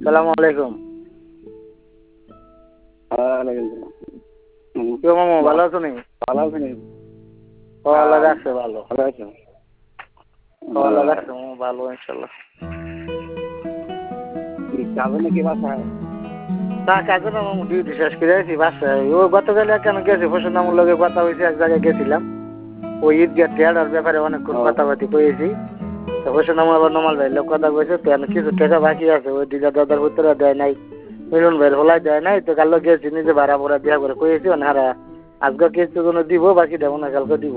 সালাম আলাইকুম। কি মামু ভালো আছো নি? ভালো আছো নি? আল্লাহ রাখছে ভালো। ভালো আছো? আল্লাহ রাখছে মামু ভালো ইনশাল্লাহ। যাবে নাকি বাসায়? না কাজে না মামু ডিউটি শেষ করে আছি বাসায়। ও গতকাল কেন গেছি ফসল নামুর লগে কথা হয়েছে এক জায়গায় গেছিলাম। ওই ঈদগাহ টেয়ার ব্যাপারে অনেকক্ষণ কথাবার্তি কয়েছি। তো ফসল নামু আবার নমাল ভাইয়ের লোক কথা কয়েছে তো কিছু টাকা বাকি আছে ওই দিকে দাদার ভিতরে দেয় নাই। মিলন ভাইয়ের হলাই দেয় নাই তো কালো গেছি নিজে ভাড়া ভরা দেওয়া করে কয়েছি ওনারা আজকে কিছু কোনো দিব বাকি দেবো না কালকে দিব।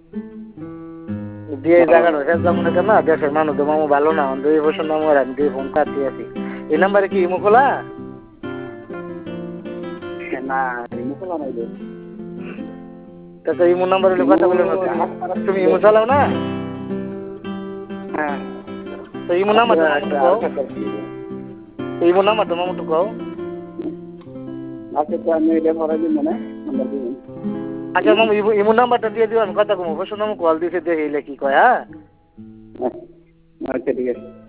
দিয়ে এই জায়গাটা শেষ যাবো না কেন দেশের মানুষ তো মামু ভালো না দুই বছর নামু আর আমি দিয়ে ফোন কাটতে আছি। এই নাম্বারে কি ইমো খোলা? না ইমো খোলা নাই রে। তো ইমো নাম্বার হলে কথা বলে না তুমি ইমো চালাও না? হ্যাঁ তো ইমো নাম্বার তো মামু কও। ইমো নাম্বার তো মামু তো কও। আচ্ছা তো আমি এটা ভরা দিন মানে নাম্বার দিবেন। আচ্ছা মামু ইমো নাম্বারটা দিয়ে দিও আমি কথা কমু ফসল নামু কল দিছে দেখে কি কয় হ্যাঁ। আচ্ছা ঠিক আছে।